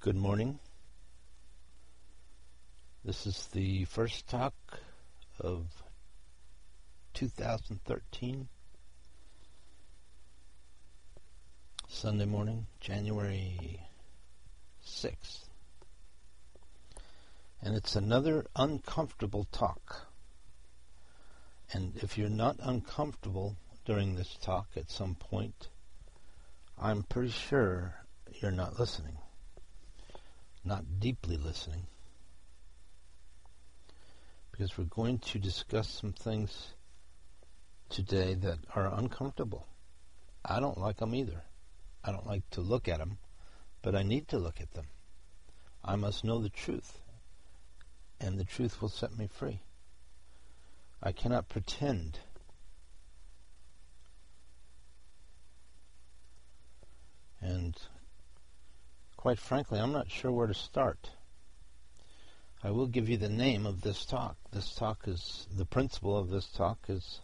Good morning. This is the first talk of 2013, Sunday morning, January 6th. And it's another uncomfortable talk. And if you're not uncomfortable during this talk at some point, I'm pretty sure you're not listening. Not deeply listening, because we're going to discuss some things today that are uncomfortable. I don't like them either. I don't like to look at them, but I need to look at them. I must know the truth, and the truth will set me free. I cannot pretend. And quite frankly, I'm not sure where to start. I will give you the name of this talk. The principle of this talk is,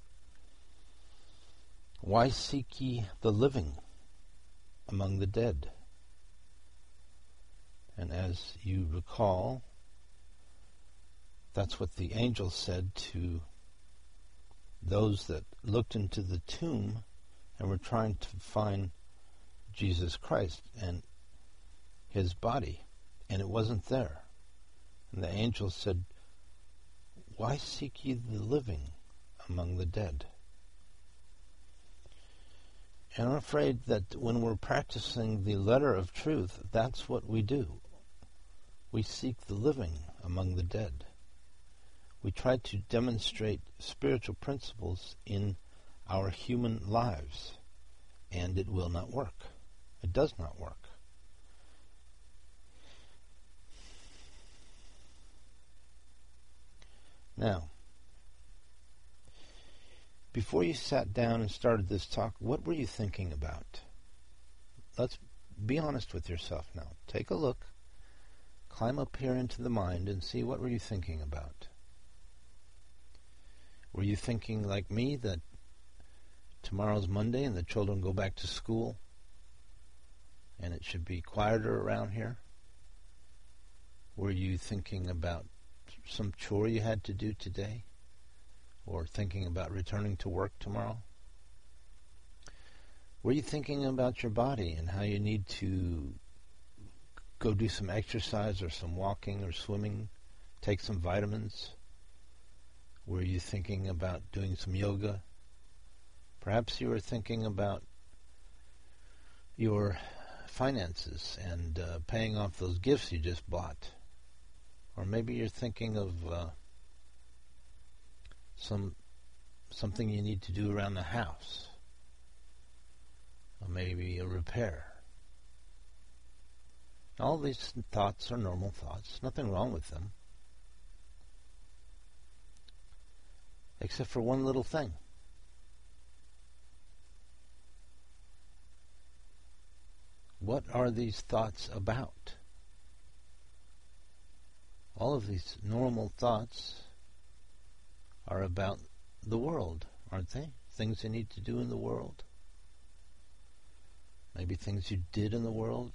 Why Seek Ye the Living Among the Dead? And as you recall, that's what the angel said to those that looked into the tomb and were trying to find Jesus Christ and his body, and it wasn't there. And the angel said, Why seek ye the living among the dead? And I'm afraid that when we're practicing the letter of truth, that's what we do. We seek the living among the dead. We try to demonstrate spiritual principles in our human lives, and it will not work. It does not work. Now, before you sat down and started this talk, what were you thinking about? Let's be honest with yourself now. Take a look. Climb up here into the mind and see, what were you thinking about? Were you thinking like me that tomorrow's Monday and the children go back to school and it should be quieter around here? Were you thinking about some chore you had to do today, or thinking about returning to work tomorrow? Were you thinking about your body and how you need to go do some exercise or some walking or swimming, take some vitamins? Were you thinking about doing some yoga? Perhaps you were thinking about your finances and paying off those gifts you just bought. Or maybe you're thinking of something you need to do around the house. Or maybe a repair. All these thoughts are normal thoughts. Nothing wrong with them. Except for one little thing. What are these thoughts about? All of these normal thoughts are about the world, aren't they? Things you need to do in the world. Maybe things you did in the world.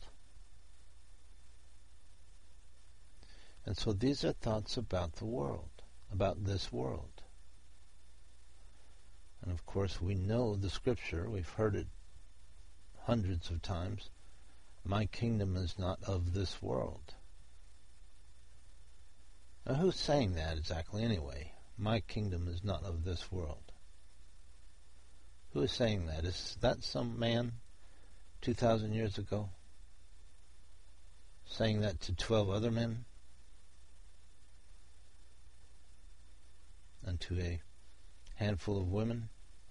And so these are thoughts about the world, about this world. And of course we know the scripture, we've heard it hundreds of times, my kingdom is not of this world. Now, who's saying that exactly anyway? My kingdom is not of this world. Who is saying that? Is that some man 2,000 years ago saying that to 12 other men? And to a handful of women?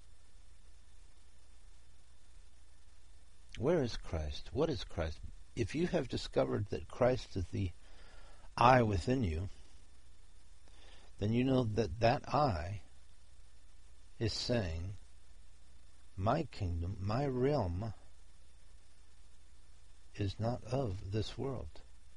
Where is Christ? What is Christ? If you have discovered that Christ is the I within you, then you know that that I is saying, my kingdom, my realm, is not of this world.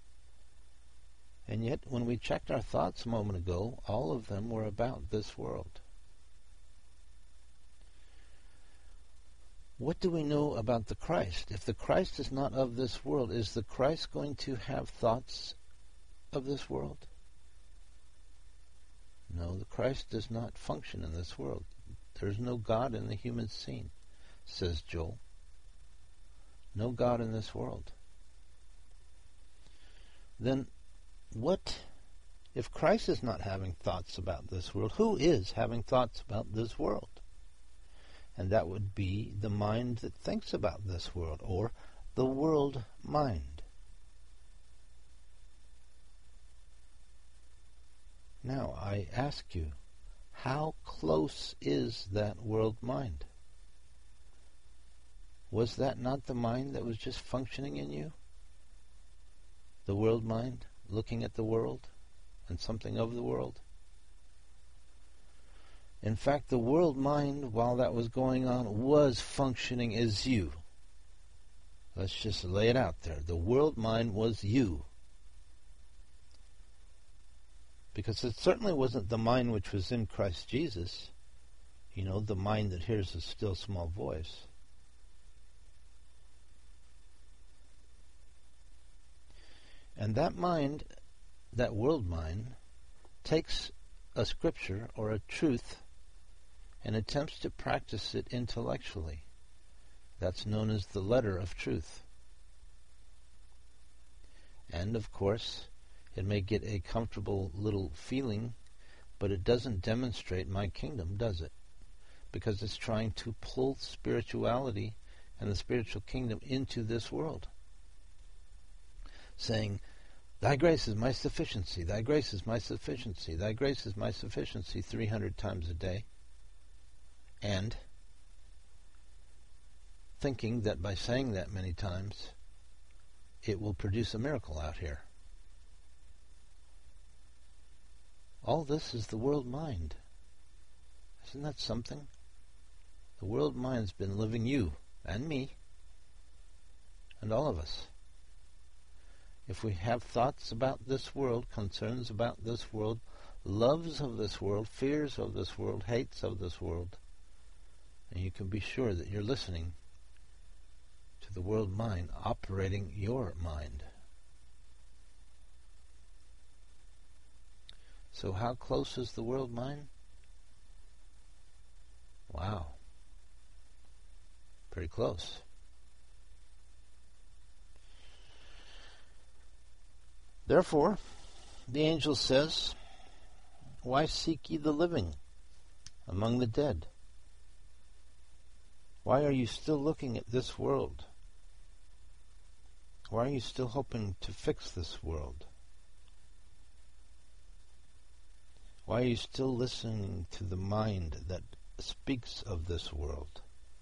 And yet, when we checked our thoughts a moment ago, all of them were about this world. What do we know about the Christ? If the Christ is not of this world, is the Christ going to have thoughts of this world? No, the Christ does not function in this world. There is no God in the human scene, says Joel. No God in this world. Then what, if Christ is not having thoughts about this world, who is having thoughts about this world? And that would be the mind that thinks about this world, or the world mind. Now, I ask you, how close is that world mind? Was that not the mind that was just functioning in you? The world mind, looking at the world and something of the world? In fact, the world mind, while that was going on, was functioning as you. Let's just lay it out there. The world mind was you. Because it certainly wasn't the mind which was in Christ Jesus. You know, the mind that hears a still small voice. And that mind, that world mind, takes a scripture or a truth and attempts to practice it intellectually. That's known as the letter of truth. And, of course, it may get a comfortable little feeling, but it doesn't demonstrate my kingdom, does it? Because it's trying to pull spirituality and the spiritual kingdom into this world. Saying, thy grace is my sufficiency, thy grace is my sufficiency, thy grace is my sufficiency 300 times a day. And thinking that by saying that many times, it will produce a miracle out here. All this is the world mind. Isn't that something? The world mind's been living you and me and all of us. If we have thoughts about this world, concerns about this world, loves of this world, fears of this world, hates of this world, and you can be sure that you're listening to the world mind operating your mind. So how close is the world mind? Wow. Pretty close. Therefore, the angel says, why seek ye the living among the dead? Why are you still looking at this world? Why are you still hoping to fix this world? Why are you still listening to the mind that speaks of this world?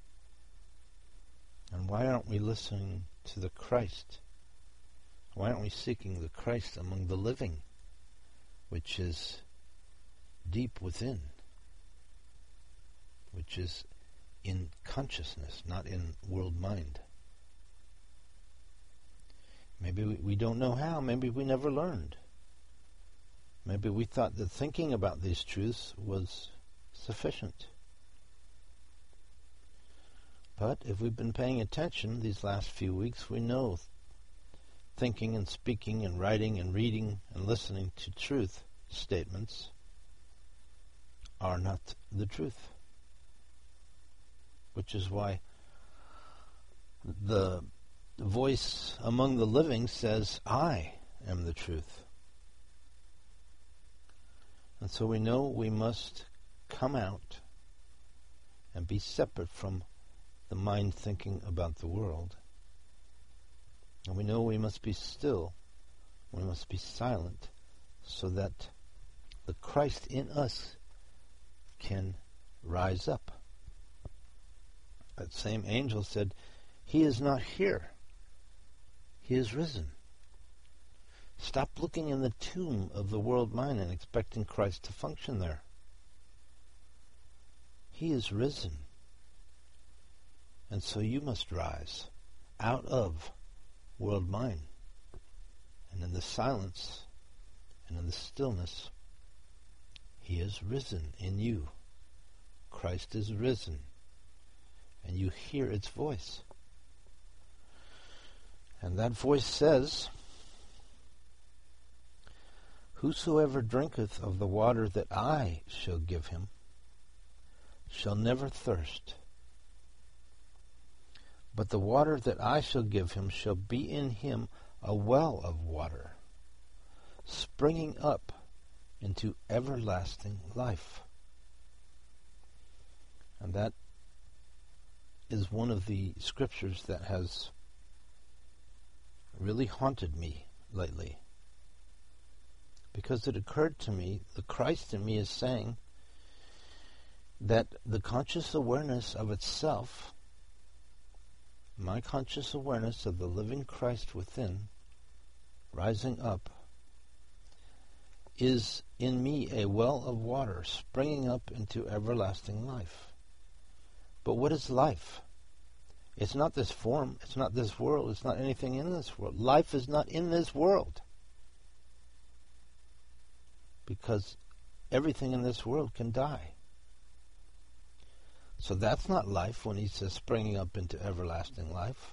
And why aren't we listening to the Christ? Why aren't we seeking the Christ among the living, which is deep within, which is in consciousness, not in world mind? Maybe we don't know how. Maybe we never learned. Maybe we thought that thinking about these truths was sufficient. But if we've been paying attention these last few weeks, we know thinking and speaking and writing and reading and listening to truth statements are not the truth. Which is why the voice among the living says, I am the truth. And so we know we must come out and be separate from the mind thinking about the world. And we know we must be still, we must be silent, so that the Christ in us can rise up. That same angel said, he is not here. He is risen. Stop looking in the tomb of the world mind and expecting Christ to function there. He is risen. And so you must rise out of world mind. And in the silence and in the stillness, he is risen in you. Christ is risen. and you hear its voice. And that voice says, "Whosoever drinketh of the water that I shall give him shall never thirst. But the water that I shall give him shall be in him a well of water, springing up into everlasting life." And that is one of the scriptures that has really haunted me lately. Because it occurred to me, the Christ in me is saying that the conscious awareness of itself, my conscious awareness of the living Christ within, rising up, is in me a well of water springing up into everlasting life. But what is life? It's not this form, it's not this world, it's not anything in this world. Life is not in this world. Because everything in this world can die. So that's not life when he says springing up into everlasting life.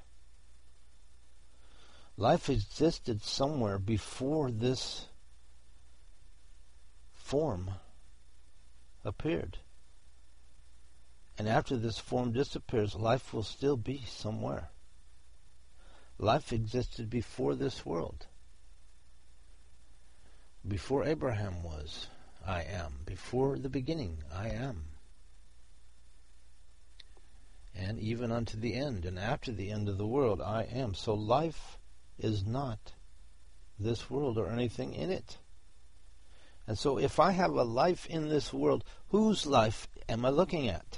Life existed somewhere before this form appeared. And after this form disappears, life will still be somewhere. Life existed before this world. Before Abraham was, I am. Before the beginning, I am. And even unto the end, and after the end of the world, I am. So life is not this world or anything in it. And so if I have a life in this world, whose life am I looking at?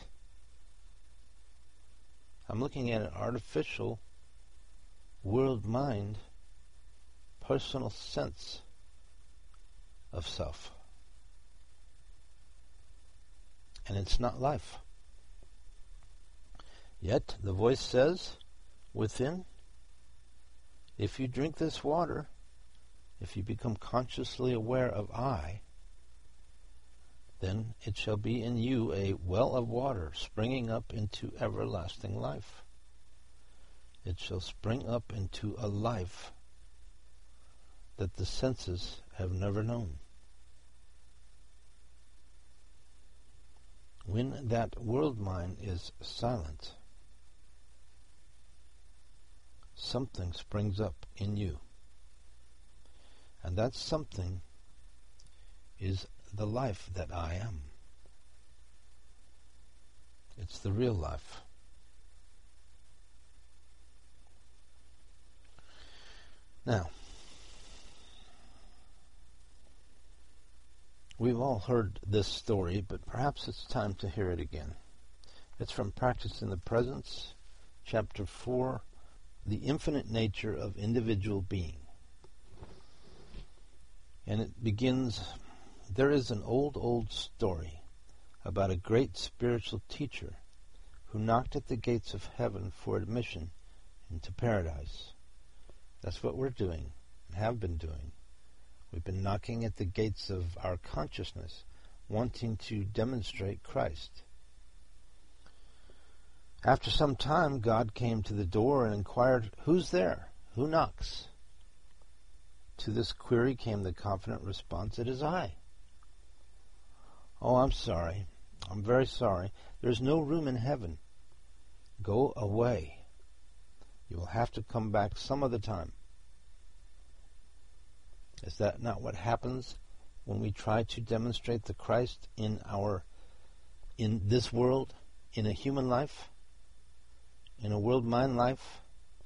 I'm looking at an artificial world mind, personal sense of self. And it's not life. Yet the voice says within, if you drink this water, if you become consciously aware of I, then it shall be in you a well of water springing up into everlasting life. It shall spring up into a life that the senses have never known. When that world mind is silent, something springs up in you. And that something is the life that I am. It's the real life. Now, we've all heard this story, but perhaps it's time to hear it again. It's from Practice in the Presence, Chapter 4, The Infinite Nature of Individual Being. And it begins, there is an old story about a great spiritual teacher who knocked at the gates of heaven for admission into paradise. That's what we're doing and have been doing. We've been knocking at the gates of our consciousness, wanting to demonstrate Christ. After some time, God came to the door and inquired, "Who's there? Who knocks?" To this query came the confident response, "It is I." "Oh, I'm sorry. I'm very sorry. There's no room in heaven. Go away. You will have to come back some other time." Is that not what happens when we try to demonstrate the Christ in this world, in a human life, in a world mind life?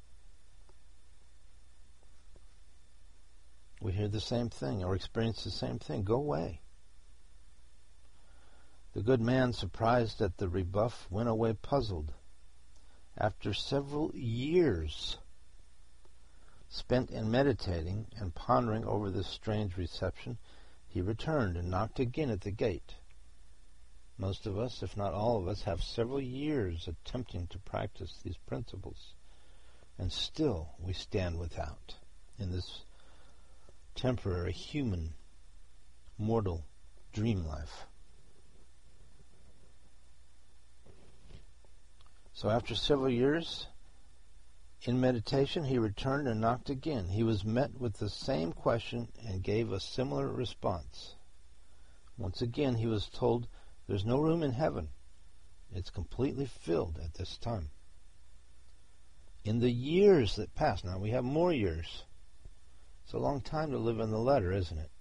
We hear the same thing or experience the same thing. Go away. The good man, surprised at the rebuff, went away puzzled. After several years spent in meditating and pondering over this strange reception, he returned and knocked again at the gate. Most of us, if not all of us, have several years attempting to practice these principles, and still we stand without in this temporary human, mortal dream life. So after several years in meditation, he returned and knocked again. He was met with the same question and gave a similar response. Once again, he was told, "There's no room in heaven. It's completely filled at this time." In the years that passed, now we have more years. It's a long time to live in the letter, isn't it?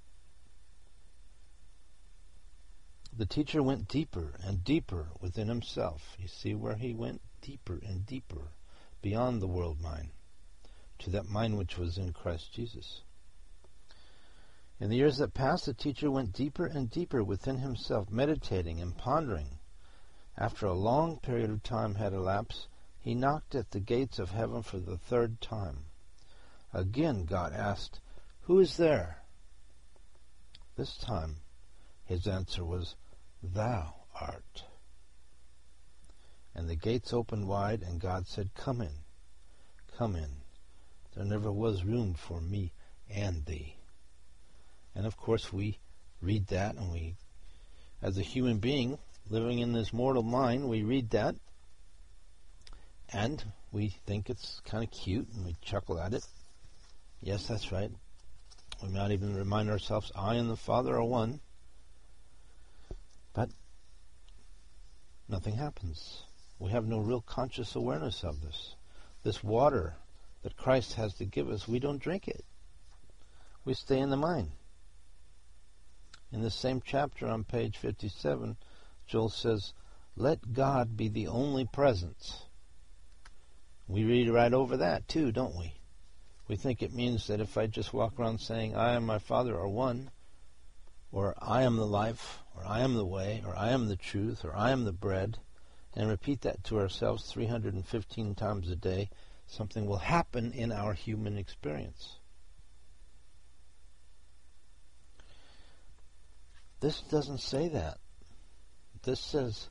The teacher went deeper and deeper within himself. You see where he went deeper and deeper, beyond the world mind, to that mind which was in Christ Jesus. In the years that passed, the teacher went deeper and deeper within himself, meditating and pondering. After a long period of time had elapsed, he knocked at the gates of heaven for the third time. Again God asked, "Who is there?" This time his answer was, "Thou art." And the gates opened wide, and God said, "Come in, come in. There never was room for me and thee." And of course we read that, and we, as a human being living in this mortal mind, we read that, and we think it's kind of cute, and we chuckle at it. Yes, that's right. We might even remind ourselves, I and the Father are one. But nothing happens. We have no real conscious awareness of this. This water that Christ has to give us, we don't drink it. We stay in the mind. In the same chapter on page 57, Joel says, "Let God be the only presence." We read right over that too, don't we? We think it means that if I just walk around saying, "I and my Father are one," or "I am the life," or "I am the way," or "I am the truth," or "I am the bread," and repeat that to ourselves 315 times a day, something will happen in our human experience. This doesn't say that. This says,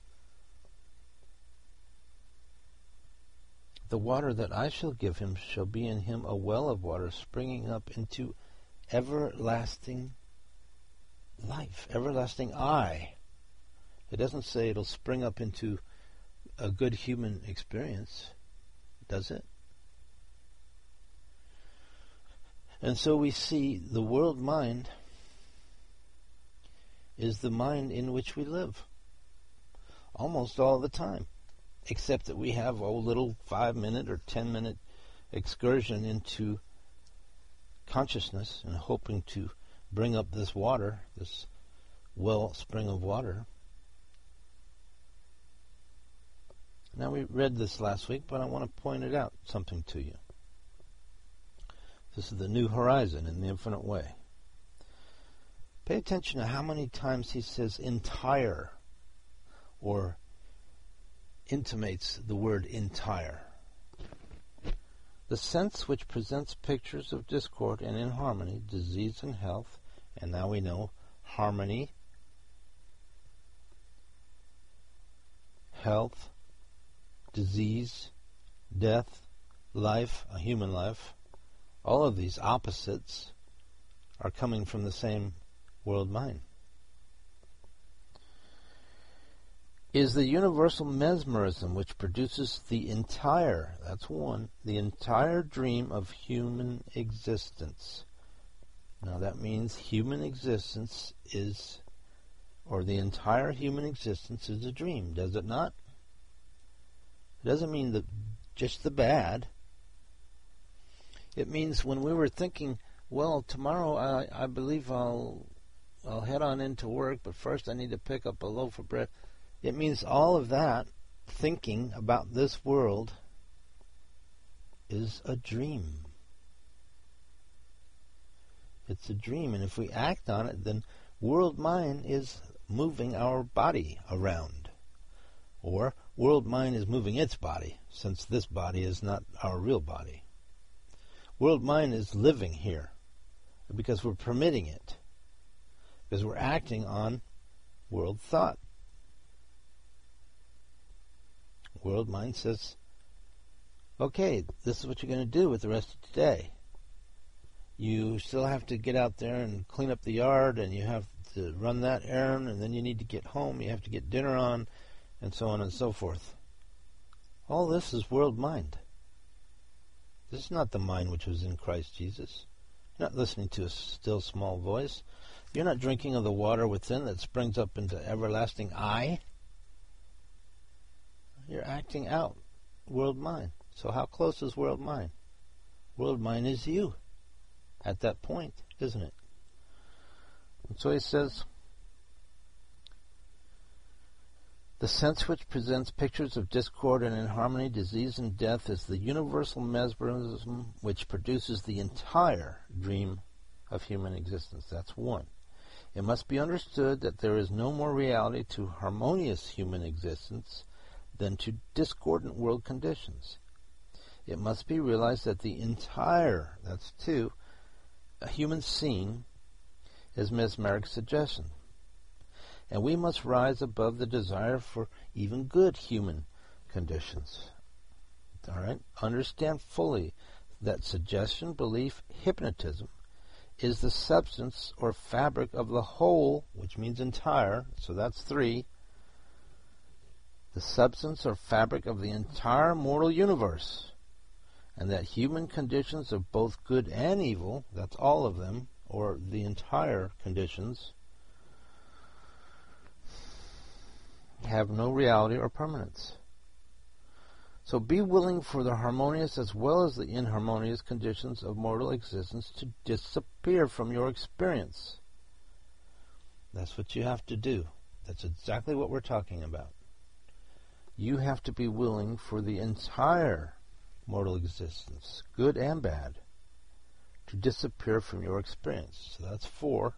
"The water that I shall give him shall be in him a well of water springing up into everlasting life," everlasting I. It doesn't say it'll spring up into a good human experience, does it? And so we see the world mind is the mind in which we live almost all the time, except that we have a little 5-minute or 10-minute excursion into consciousness and hoping to bring up this water, this wellspring of water. Now, we read this last week, but I want to point it out something to you. This is the new horizon in the infinite way. Pay attention to how many times he says entire, or intimates the word entire. The sense which presents pictures of discord and inharmony, disease and health, and now we know harmony, health, disease, death, life, a human life, all of these opposites are coming from the same world mind. Is the universal mesmerism which produces the entire, that's one, the entire dream of human existence. Now that means human existence is, or the entire human existence is a dream, does it not? It doesn't mean just the bad. It means when we were thinking, well, tomorrow I believe I'll head on into work, but first I need to pick up a loaf of bread. It means all of that thinking about this world is a dream. It's a dream, and if we act on it, then world mind is moving our body around. Or world mind is moving its body, since this body is not our real body. World mind is living here because we're permitting it, because we're acting on world thought. World mind says, okay, this is what you're going to do with the rest of today. You still have to get out there and clean up the yard, and you have to run that errand, and then you need to get home, you have to get dinner on, and so on and so forth. All this is world mind. This is not the mind which was in Christ Jesus. You're not listening to a still small voice. You're not drinking of the water within that springs up into everlasting I. You're acting out world mind. So how close is world mind? World mind is you at that point, isn't it? And so he says, the sense which presents pictures of discord and inharmony, disease and death is the universal mesmerism which produces the entire dream of human existence. That's one. It must be understood that there is no more reality to harmonious human existence than to discordant world conditions. It must be realized that the entire, that's two, a human scene is mesmeric suggestion. And we must rise above the desire for even good human conditions. All right? Understand fully that suggestion, belief, hypnotism is the substance or fabric of the whole, which means entire, so that's three, the substance or fabric of the entire mortal universe, and that human conditions of both good and evil, that's all of them, or the entire conditions, have no reality or permanence. So be willing for the harmonious as well as the inharmonious conditions of mortal existence to disappear from your experience. That's what you have to do. That's exactly what we're talking about. You have to be willing for the entire mortal existence, good and bad, to disappear from your experience. So that's 4.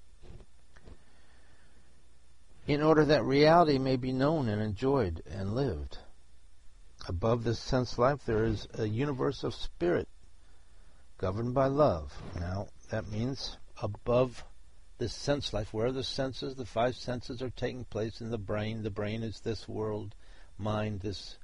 In order that reality may be known and enjoyed and lived. Above this sense life there is a universe of spirit governed by love. Now, that means above this sense life, where the senses, the 5 senses are taking place in the brain. The brain is this world, mind, this...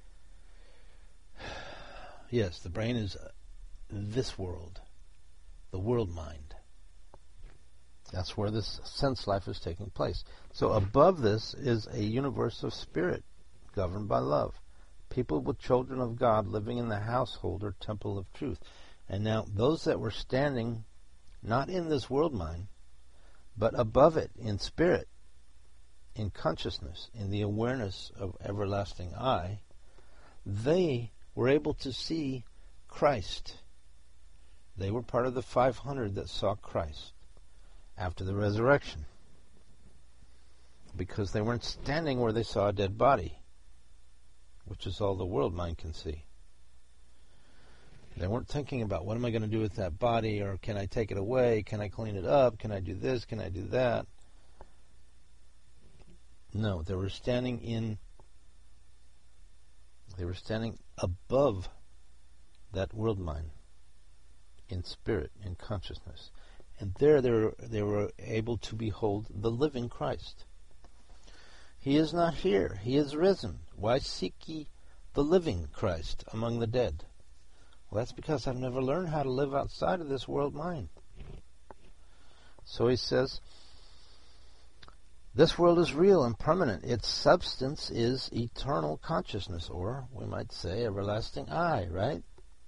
Yes, the brain is this world, the world mind. That's where this sense life is taking place. So above this is a universe of spirit governed by love. People with children of God living in the household or temple of truth. And now those that were standing not in this world mind, but above it in spirit, in consciousness, in the awareness of everlasting I, they were able to see Christ. They were part of the 500 that saw Christ after the resurrection, because they weren't standing where they saw a dead body, which is all the world mind can see. They weren't thinking about, what am I going to do with that body, or can I take it away, can I clean it up, can I do this, can I do that? No, they were standing above that world mind, in spirit, in consciousness. And there they were able to behold the living Christ. He is not here. He is risen. Why seek ye the living Christ among the dead? Well, that's because I've never learned how to live outside of this world mind. So he says, this world is real and permanent. Its substance is eternal consciousness, or we might say everlasting I, right?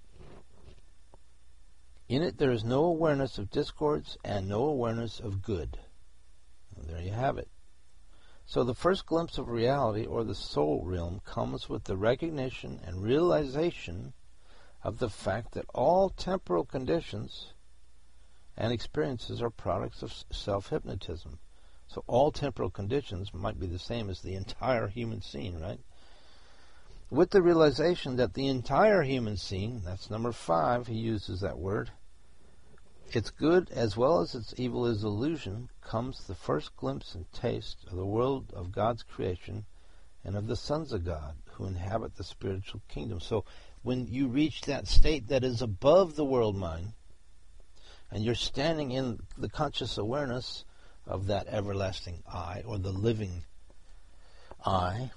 In it there is no awareness of discords and no awareness of good. And there you have it. So the first glimpse of reality, or the soul realm, comes with the recognition and realization of the fact that all temporal conditions and experiences are products of self-hypnotism. So all temporal conditions might be the same as the entire human scene, right? With the realization that the entire human scene, that's number 5, he uses that word, its good as well as its evil is illusion, comes the first glimpse and taste of the world of God's creation and of the sons of God who inhabit the spiritual kingdom. So when you reach that state that is above the world mind, and you're standing in the conscious awareness of that everlasting I, or the living I,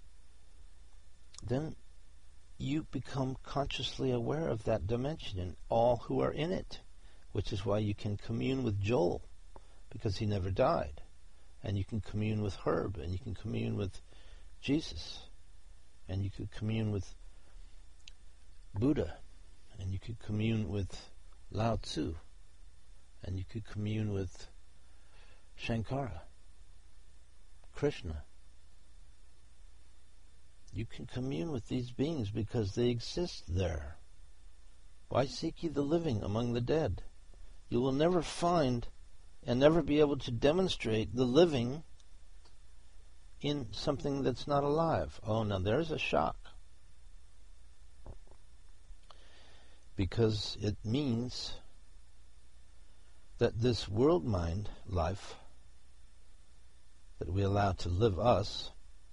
then you become consciously aware of that dimension and all who are in it, which is why you can commune with Joel, because he never died. And you can commune with Herb, and you can commune with Jesus. and you could commune with Buddha, and you could commune with Lao Tzu, and you could commune with Shankara, Krishna. You can commune with these beings because they exist there. Why seek ye the living among the dead? You will never find and never be able to demonstrate the living in something that's not alive. Oh, now there's a shock. Because it means that this world mind life that we allow to live us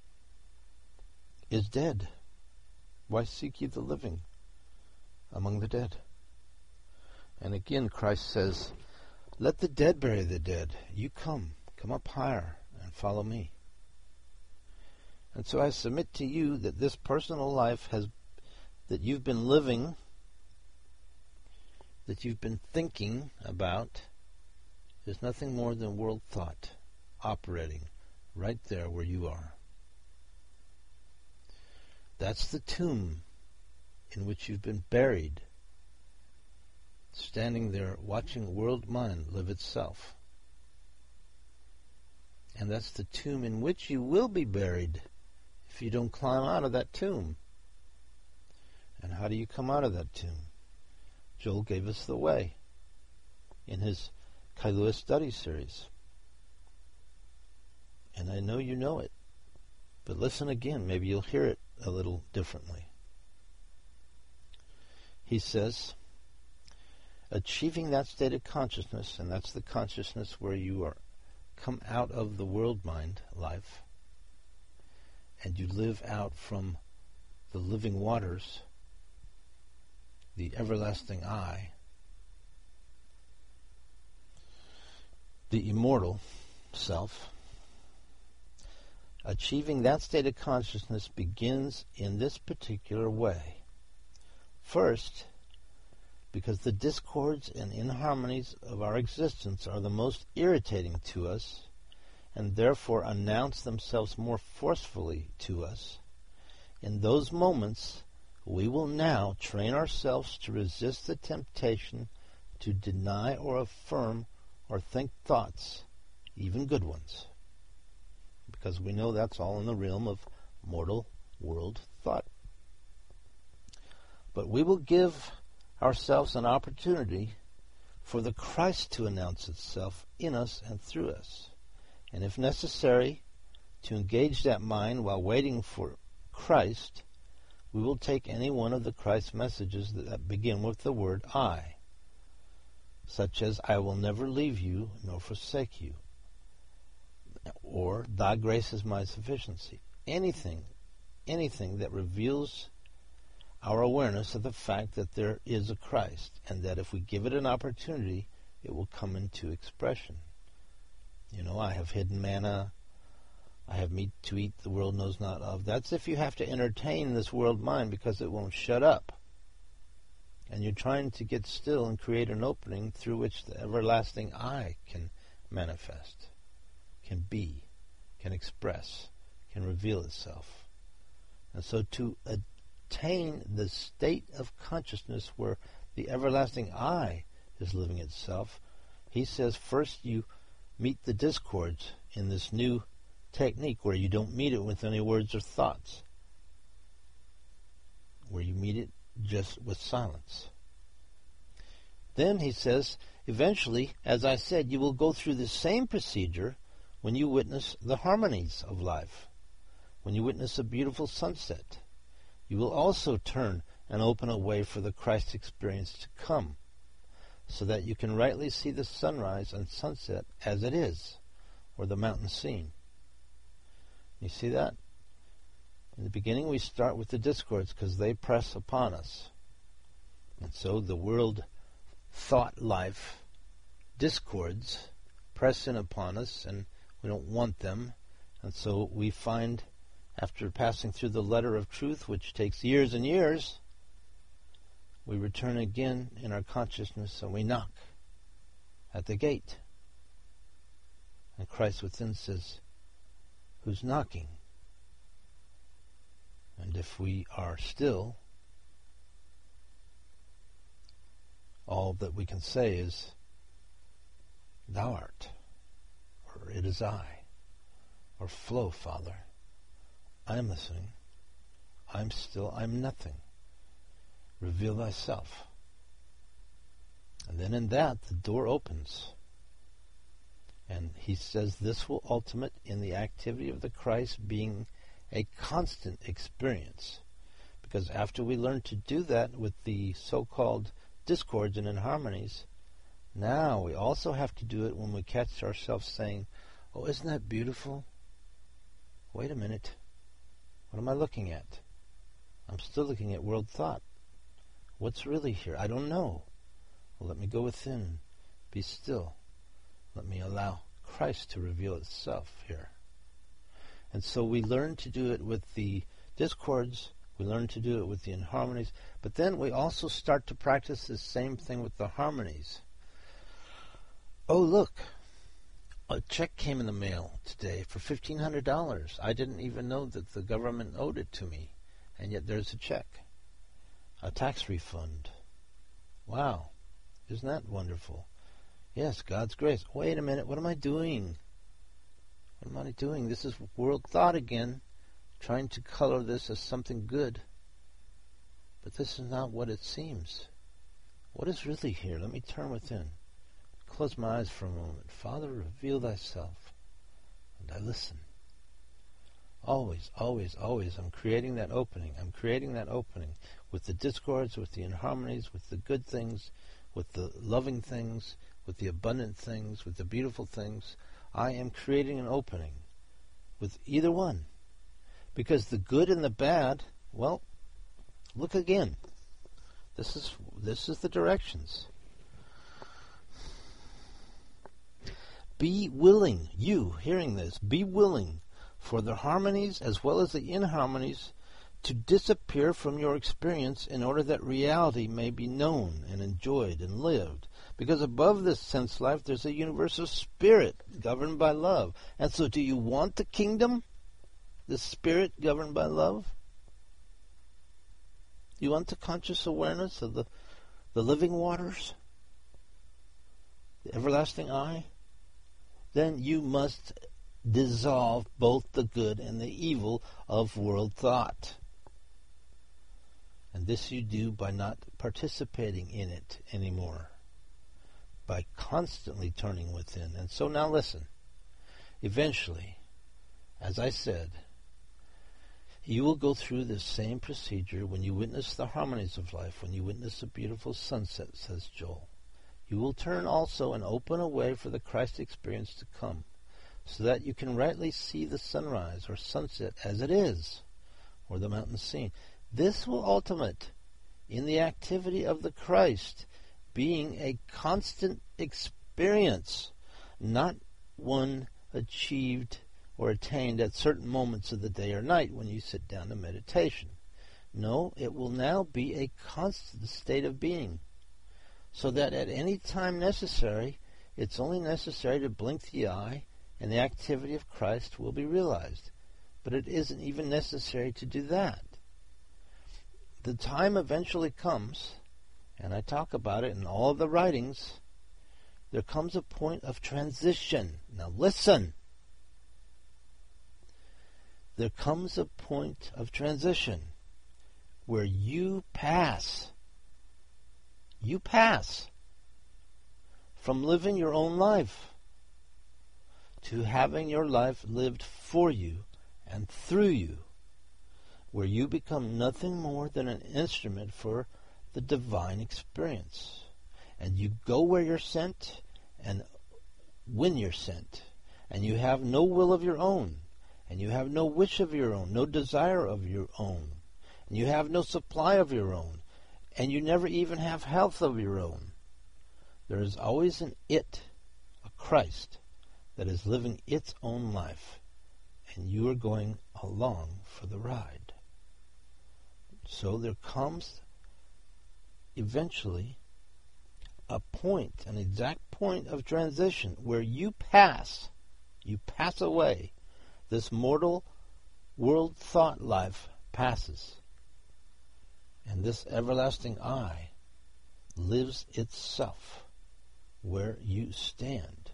is dead. Why seek ye the living among the dead? And again Christ says, let the dead bury the dead. You come up higher and follow me. And so I submit to you that this personal life that you've been living, that you've been thinking about, is nothing more than world thought operating right there where you are. That's the tomb in which you've been buried, standing there watching world mind live itself. And that's the tomb in which you will be buried if you don't climb out of that tomb. And how do you come out of that tomb? Joel gave us the way in his Kailua study series. And I know you know it. But listen again, maybe you'll hear it a little differently. He says, achieving that state of consciousness, and that's the consciousness where you are come out of the world mind life, and you live out from the living waters, the everlasting I, the immortal self. Achieving that state of consciousness begins in this particular way. First, because the discords and inharmonies of our existence are the most irritating to us, and therefore announce themselves more forcefully to us, in those moments we will now train ourselves to resist the temptation to deny or affirm or think thoughts, even good ones, because we know that's all in the realm of mortal world thought. But we will give ourselves an opportunity for the Christ to announce itself in us and through us. And if necessary, to engage that mind while waiting for Christ, we will take any one of the Christ messages that begin with the word I, such as, I will never leave you nor forsake you, or thy grace is my sufficiency. Anything that reveals our awareness of the fact that there is a Christ, and that if we give it an opportunity, it will come into expression. You know, I have hidden manna, I have meat to eat the world knows not of. That's if you have to entertain this world mind because it won't shut up. And you're trying to get still and create an opening through which the everlasting I can manifest, can be, can express, can reveal itself. And so to attain the state of consciousness where the everlasting I is living itself, he says first you meet the discords in this new technique where you don't meet it with any words or thoughts, where you meet it just with silence. Then he says, eventually, as I said, you will go through the same procedure when you witness the harmonies of life, when you witness a beautiful sunset. You will also turn and open a way for the Christ experience to come, so that you can rightly see the sunrise and sunset as it is, or the mountain scene. You see that? In the beginning we start with the discords because they press upon us. And so the world thought life discords press in upon us, and we don't want them. And so we find, after passing through the letter of truth, which takes years and years, we return again in our consciousness and we knock at the gate. And Christ within says, who's knocking? And if we are still, all that we can say is, Thou art, or it is I, or flow, Father. I am listening. I'm still, I'm nothing. Reveal Thyself. And then in that, the door opens. And he says this will ultimate in the activity of the Christ being a constant experience. Because after we learn to do that with the so-called discords and inharmonies, now we also have to do it when we catch ourselves saying, oh, isn't that beautiful? Wait a minute. What am I looking at? I'm still looking at world thought. What's really here? I don't know. Well, let me go within. Be still. Let me allow Christ to reveal itself here. And so we learn to do it with the discords. We learn to do it with the inharmonies. But then we also start to practice the same thing with the harmonies. Oh, look. A check came in the mail today for $1,500. I didn't even know that the government owed it to me. And yet there's a check. A tax refund. Wow. Isn't that wonderful? Yes, God's grace. Wait a minute. What am I doing? What am I doing? This is world thought again, trying to color this as something good. But this is not what it seems. What is really here? Let me turn within. Close my eyes for a moment. Father, reveal Thyself. And I listen. Always, always, always, I'm creating that opening. I'm creating that opening with the discords, with the inharmonies, with the good things, with the loving things, with the abundant things, with the beautiful things. I am creating an opening with either one. Because the good and the bad, well, look again. This is the directions. Be willing, you hearing this, be willing for the harmonies as well as the inharmonies to disappear from your experience in order that reality may be known and enjoyed and lived. Because above this sense life, there's a universal spirit governed by love. And so do you want the kingdom? The spirit governed by love? You want the conscious awareness of the living waters? The everlasting eye? Then you must dissolve both the good and the evil of world thought. And this you do by not participating in it anymore, by constantly turning within. And so now listen. Eventually, as I said, you will go through this same procedure when you witness the harmonies of life, when you witness a beautiful sunset, says Joel. You will turn also and open a way for the Christ experience to come, so that you can rightly see the sunrise or sunset as it is, or the mountain scene. This will ultimate in the activity of the Christ being a constant experience, not one achieved or attained at certain moments of the day or night when you sit down to meditation. No, it will now be a constant state of being, so that at any time necessary, it's only necessary to blink the eye and the activity of Christ will be realized. But it isn't even necessary to do that. The time eventually comes, and I talk about it in all of the writings, there comes a point of transition. Now listen. There comes a point of transition where you pass from living your own life to having your life lived for you and through you, where you become nothing more than an instrument for the divine experience. And you go where you're sent and when you're sent. And you have no will of your own. And you have no wish of your own, no desire of your own. And you have no supply of your own. And you never even have health of your own. There is always an it, a Christ, that is living its own life. And you are going along for the ride. So there comes eventually a point, an exact point of transition where you pass away this mortal world thought life passes. And this everlasting I lives itself where you stand.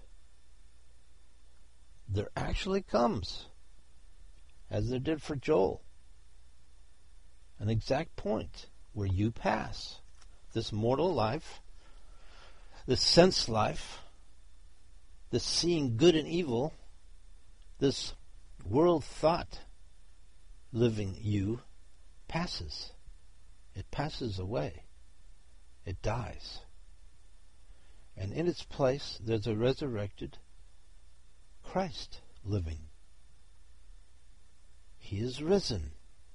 There actually comes, as there did for Joel, an exact point where you pass this mortal life, this sense life, this seeing good and evil, this world thought living you passes. It passes away. It dies. And in its place, there's a resurrected Christ living. He is risen.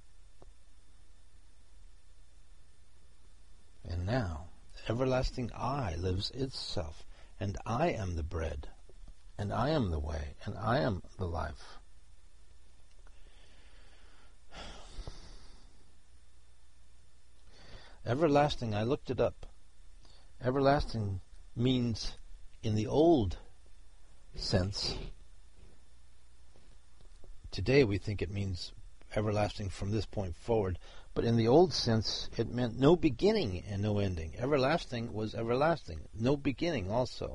And now, the everlasting I lives itself, and I am the bread, and I am the way, and I am the life. Everlasting, I looked it up. Everlasting means, in the old sense, today we think it means everlasting from this point forward, but in the old sense it meant no beginning and no ending. Everlasting was everlasting, no beginning also.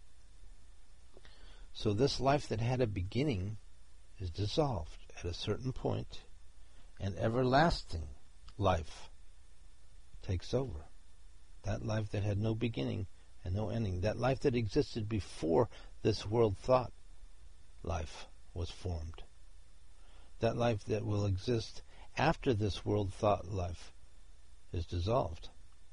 So this life that had a beginning is dissolved at a certain point, and everlasting life takes over. That life that had no beginning and no ending, that life that existed before this world thought life was formed, that life that will exist after this world thought life is dissolved.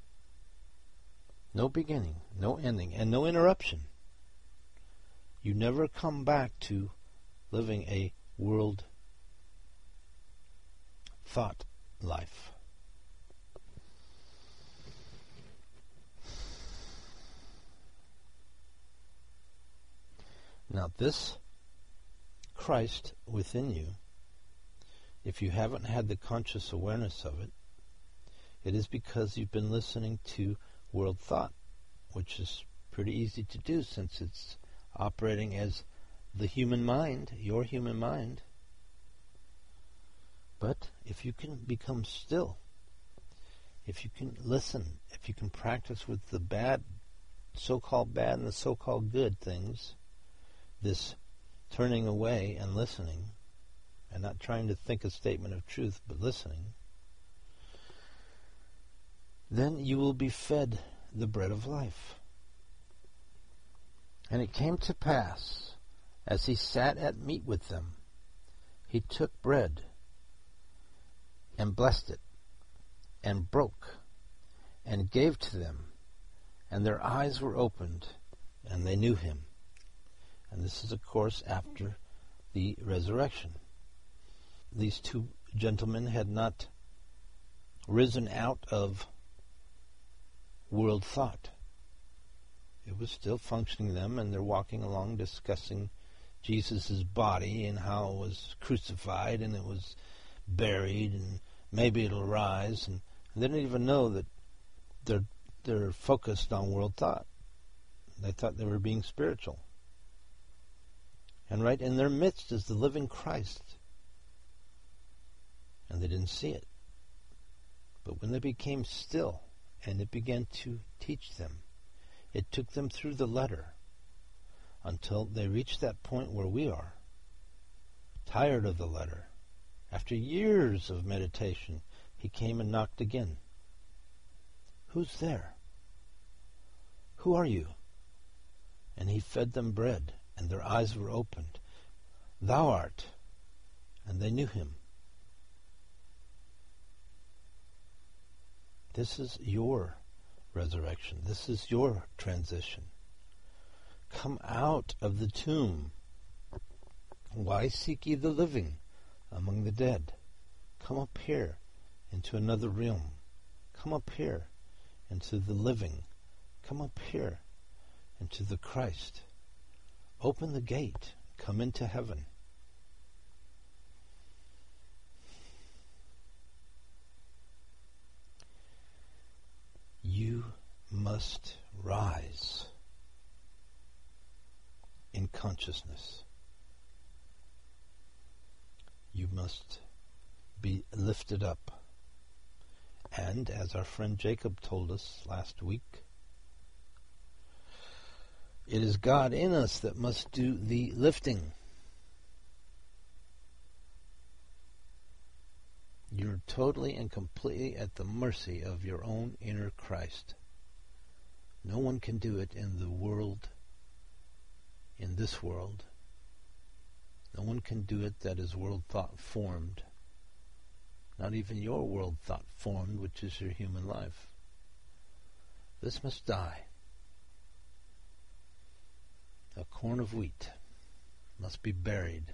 No beginning, no ending, and no interruption. You never come back to living a world thought life. Now this Christ within you, if you haven't had the conscious awareness of it, it is because you've been listening to world thought, which is pretty easy to do since it's operating as the human mind, your human mind. But if you can become still, if you can listen, if you can practice with the bad, so-called bad and the so-called good things, this turning away and listening, and not trying to think a statement of truth, but listening, then you will be fed the bread of life. And it came to pass, as he sat at meat with them, he took bread, and blessed it, and broke, and gave to them, and their eyes were opened, and they knew him. And this is, of course, after the resurrection. These two gentlemen had not risen out of world thought. It was still functioning them, and they're walking along discussing Jesus' body and how it was crucified and it was buried and maybe it'll rise, and they didn't even know that they're focused on world thought. They thought they were being spiritual. And right in their midst is the living Christ. And they didn't see it. But when they became still and it began to teach them, it took them through the letter until they reached that point where we are, tired of the letter. After years of meditation, he came and knocked again. Who's there? Who are you? And he fed them bread, and their eyes were opened. Thou art. And they knew him. This is your resurrection. This is your transition. Come out of the tomb. Why seek ye the living among the dead? Come up here into another realm. Come up here into the living. Come up here into the Christ. Open the gate. Come into heaven. You must rise in consciousness. You must be lifted up. And, as our friend Jacob told us last week, it is God in us that must do the lifting. You're totally and completely at the mercy of your own inner Christ. No one can do it in the world, in this world. No one can do it that is world thought formed. Not even your world thought formed, which is your human life. This must die. A corn of wheat must be buried.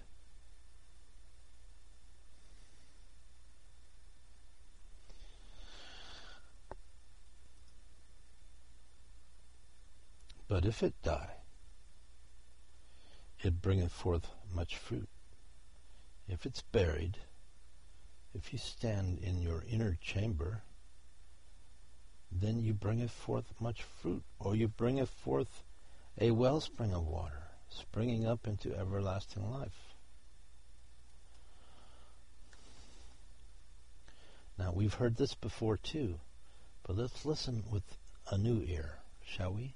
But if it die, it bringeth forth much fruit. If it's buried, if you stand in your inner chamber, then you bringeth forth much fruit, or you bringeth forth a wellspring of water, springing up into everlasting life. Now, we've heard this before too, but let's listen with a new ear, shall we?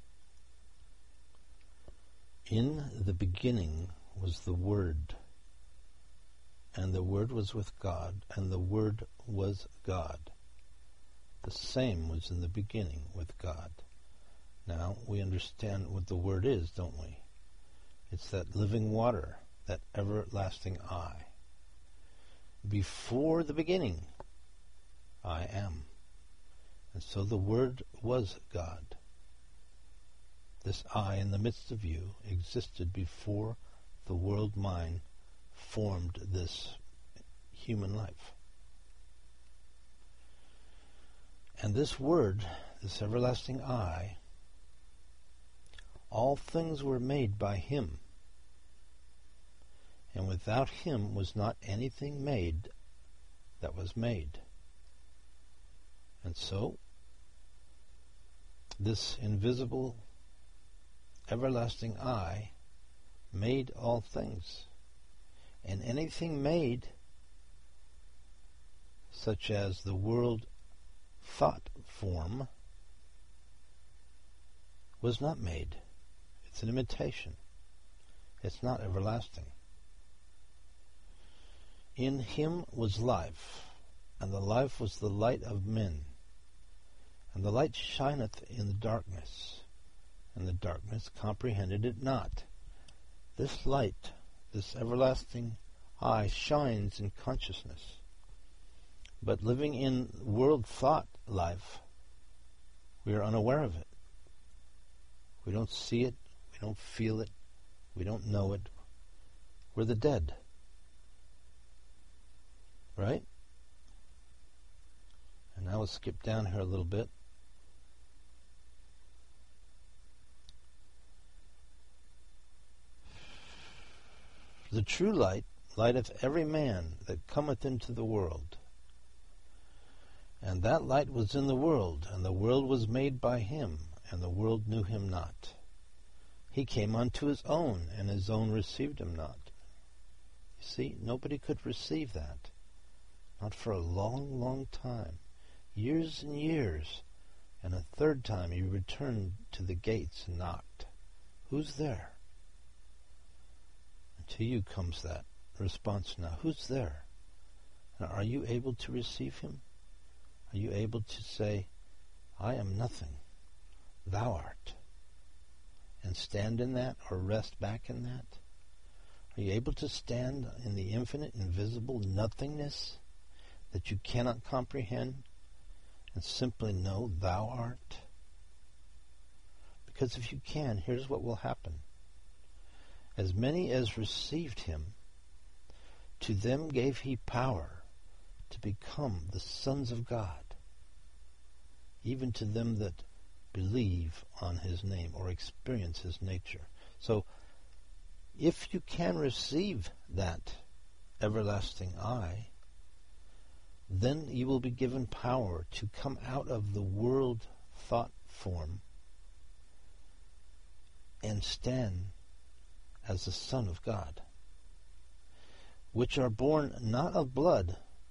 In the beginning was the Word, and the Word was with God, and the Word was God. The same was in the beginning with God. Now, we understand what the Word is, don't we? It's that living water, that everlasting I. Before the beginning, I am. And so the Word was God. This I in the midst of you existed before the world mind formed this human life. And this Word, this everlasting I, all things were made by Him, and without Him was not anything made that was made. And so, this invisible, everlasting I made all things. And anything made, such as the world thought form, was not made. It's an imitation. It's not everlasting. In Him was life, and the life was the light of men. And the light shineth in the darkness, and the darkness comprehended it not. This light, this everlasting I, shines in consciousness. But living in world thought life, we are unaware of it. We don't see it, we don't feel it, we don't know it. We're the dead. Right? And now we'll skip down here a little bit. The true light lighteth every man that cometh into the world. And that light was in the world, and the world was made by Him, and the world knew Him not. He came unto His own, and His own received Him not. You see, nobody could receive that. Not for a long, long time. Years and years. And a third time He returned to the gates and knocked. Who's there? And to you comes that response now. Who's there? And are you able to receive Him? Are you able to say, I am nothing, Thou art, and stand in that or rest back in that? Are you able to stand in the infinite, invisible nothingness that you cannot comprehend and simply know Thou art? Because if you can, here's what will happen. As many as received Him, to them gave He power to become the sons of God, even to them that believe on His name or experience His nature. So, if you can receive that everlasting I, then you will be given power to come out of the world thought form and stand as the Son of God, which are born not of blood,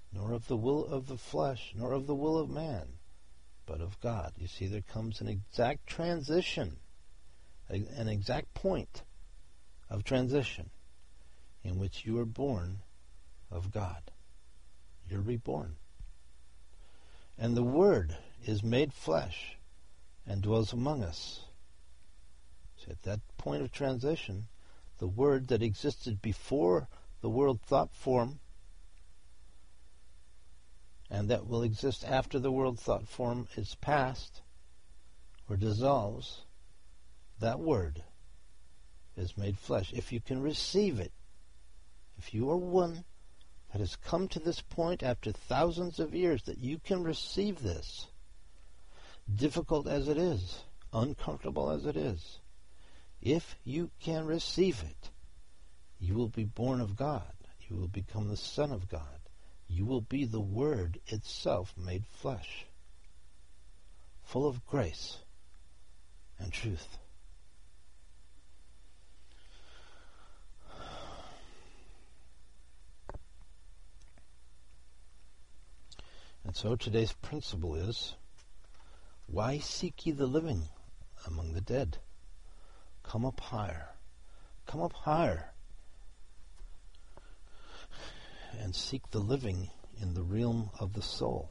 nor of the will of the flesh, nor of the will of man, but of God. You see, there comes an exact transition, an exact point of transition in which you are born of God. You're reborn. And the Word is made flesh and dwells among us. So at that point of transition, the Word that existed before the world thought form and that will exist after the world thought form is past or dissolves, that Word is made flesh. If you can receive it, if you are one that has come to this point after thousands of years that you can receive this, difficult as it is, uncomfortable as it is, if you can receive it, you will be born of God. You will become the Son of God. You will be the Word itself made flesh, full of grace and truth. And so today's principle is, why seek ye the living among the dead? Come up higher. Come up higher. And seek the living in the realm of the soul.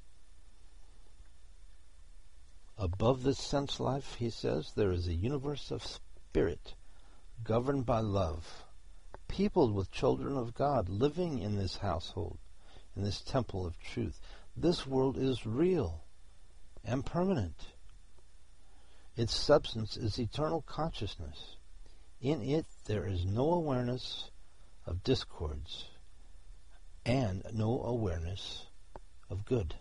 Above this sense life, he says, there is a universe of spirit, governed by love, peopled with children of God, living in this household, in this temple of truth. This world is real and permanent. Its substance is eternal consciousness. In it there is no awareness of discords and no awareness of good.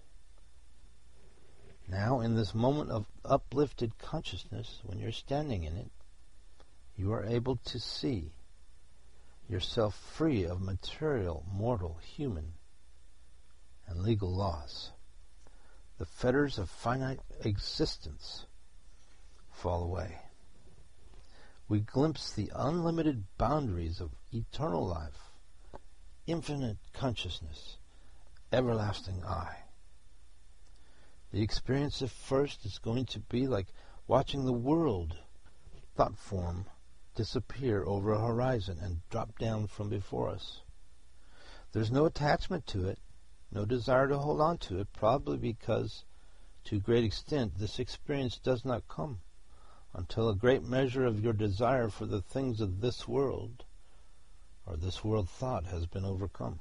Now, in this moment of uplifted consciousness, when you're standing in it, you are able to see yourself free of material, mortal, human, and legal laws. The fetters of finite existence fall away. We glimpse the unlimited boundaries of eternal life, infinite consciousness, everlasting I. The experience at first is going to be like watching the world thought form disappear over a horizon and drop down from before us. There's no attachment to it, no desire to hold on to it, probably because, to a great extent, this experience does not come until a great measure of your desire for the things of this world or this world thought has been overcome.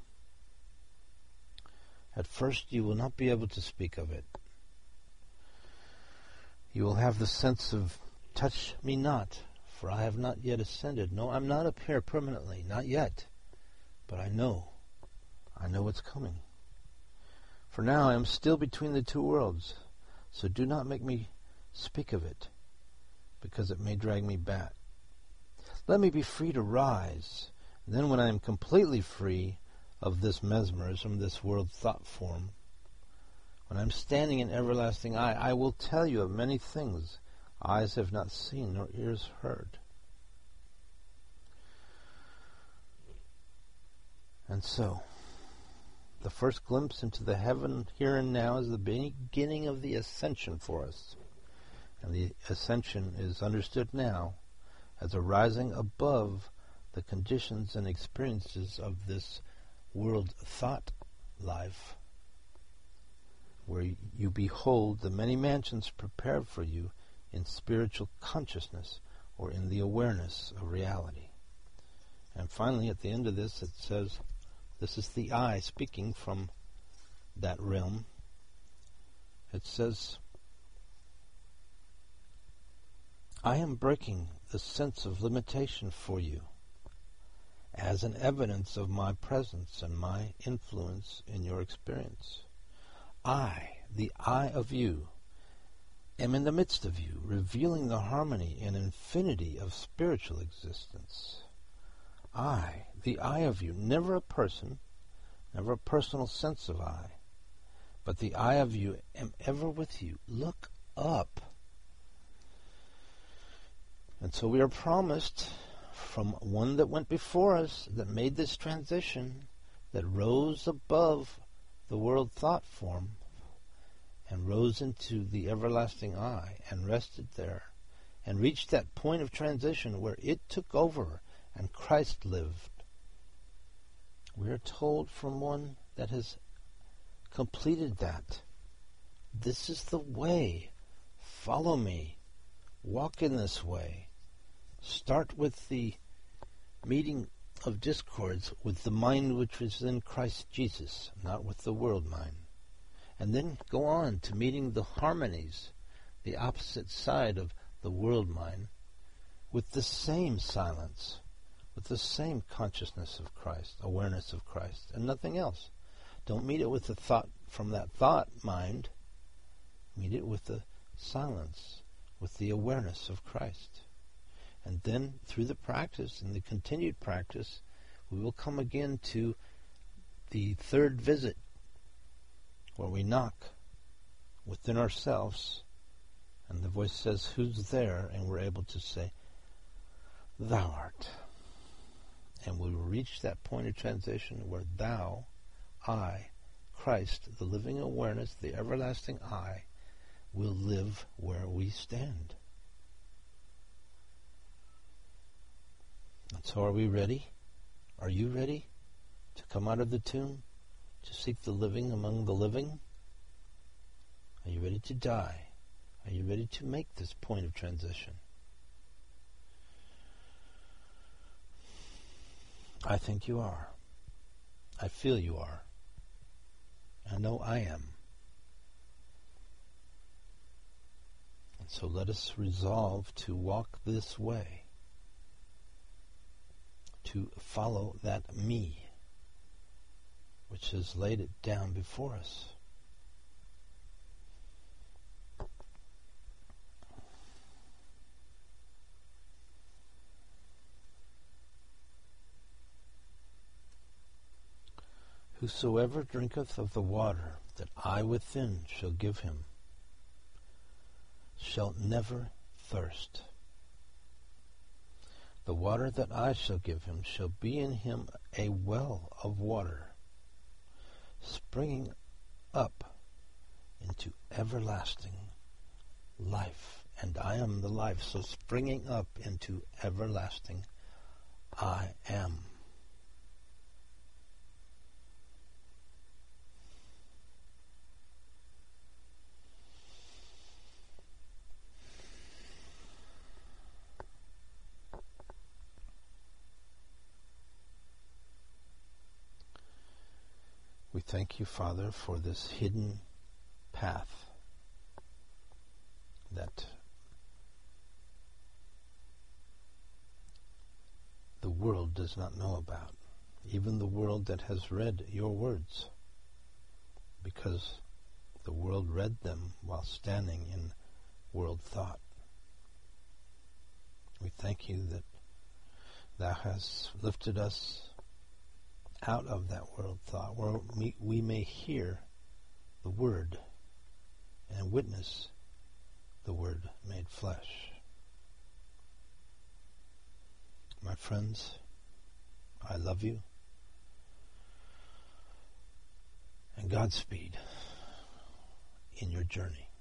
At first you will not be able to speak of it. You will have the sense of, touch me not, for I have not yet ascended. No, I'm not up here permanently, not yet. But I know what's coming. For now I am still between the two worlds, so do not make me speak of it, because it may drag me back. Let me be free to rise, and then when I am completely free of this mesmerism, this world thought form, when I'm standing in everlasting I will tell you of many things eyes have not seen nor ears heard. And so, the first glimpse into the heaven here and now is the beginning of the ascension for us. And the ascension is understood now as a rising above the conditions and experiences of this world thought life, where you behold the many mansions prepared for you in spiritual consciousness or in the awareness of reality. And finally, at the end of this, it says, this is the I speaking from that realm. It says, I am breaking the sense of limitation for you as an evidence of my presence and my influence in your experience. I, the I of you, am in the midst of you, revealing the harmony and infinity of spiritual existence. I, the I of you, never a person, never a personal sense of I, but the I of you am ever with you. Look up. And so we are promised from one that went before us, that made this transition, that rose above the world thought form and rose into the everlasting I and rested there and reached that point of transition where it took over and Christ lived. We are told from one that has completed that. This is the way. Follow me. Walk in this way. Start with the meeting of discords with the mind which is in Christ Jesus, not with the world mind. And then go on to meeting the harmonies, the opposite side of the world mind, with the same silence, with the same consciousness of Christ, awareness of Christ, and nothing else. Don't meet it with the thought from that thought mind. Meet it with the silence, with the awareness of Christ. And then, through the practice and the continued practice, we will come again to the third visit, where we knock within ourselves, and the voice says, "Who's there?" And we're able to say, "Thou art." And we will reach that point of transition where thou, I, Christ, the living awareness, the everlasting I, will live where we stand. And so are we ready? Are you ready to come out of the tomb, to seek the living among the living? Are you ready to die? Are you ready to make this point of transition? I think you are. I feel you are. I know I am. And so let us resolve to walk this way, to follow that me, which has laid it down before us. Whosoever drinketh of the water that I within shall give him shall never thirst. The water that I shall give him shall be in him a well of water, springing up into everlasting life. And I am the life, so springing up into everlasting I am. We thank you, Father, for this hidden path that the world does not know about, even the world that has read your words, because the world read them while standing in world thought. We thank you that thou hast lifted us out of that world thought, where we may hear the Word and witness the Word made flesh. My friends, I love you, and Godspeed in your journey.